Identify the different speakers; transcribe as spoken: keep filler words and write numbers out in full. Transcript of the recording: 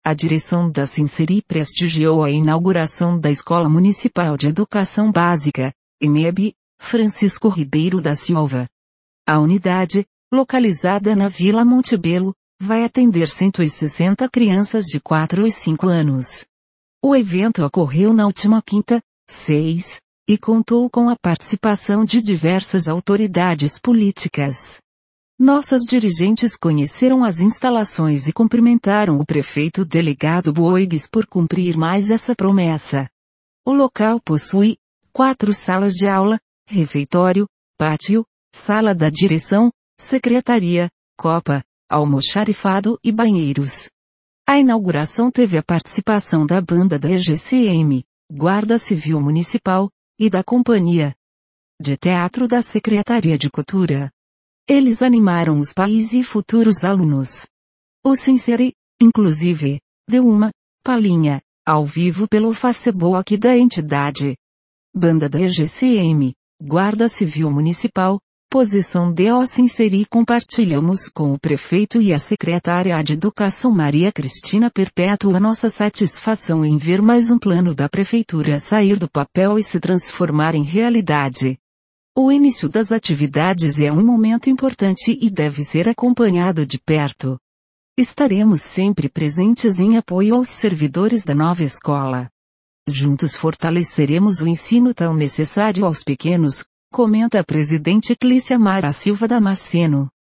Speaker 1: A direção da Sinceri prestigiou a inauguração da Escola Municipal de Educação Básica, E M E B, Francisco Ribeiro da Silva. A unidade, localizada na Vila Montebello, vai atender cento e sessenta crianças de quatro e cinco anos. O evento ocorreu na última quinta, seis, e contou com a participação de diversas autoridades políticas. Nossas dirigentes conheceram as instalações e cumprimentaram o prefeito delegado Boigues por cumprir mais essa promessa. O local possui quatro salas de aula, refeitório, pátio, sala da direção, secretaria, copa, almoxarifado e banheiros. A inauguração teve a participação da banda da E G C M, Guarda Civil Municipal, e da Companhia de Teatro da Secretaria de Cultura. Eles animaram os pais e futuros alunos. O Sinceri, inclusive, deu uma palhinha, ao vivo pelo Facebook da entidade. Banda da E G C M, Guarda Civil Municipal, posição de O Sinceri. Compartilhamos com o prefeito e a secretária de Educação Maria Cristina Perpétua nossa satisfação em ver mais um plano da prefeitura sair do papel e se transformar em realidade. O início das atividades é um momento importante e deve ser acompanhado de perto. Estaremos sempre presentes em apoio aos servidores da nova escola. Juntos fortaleceremos o ensino tão necessário aos pequenos, comenta a presidente Clícia Mara Silva Damasceno.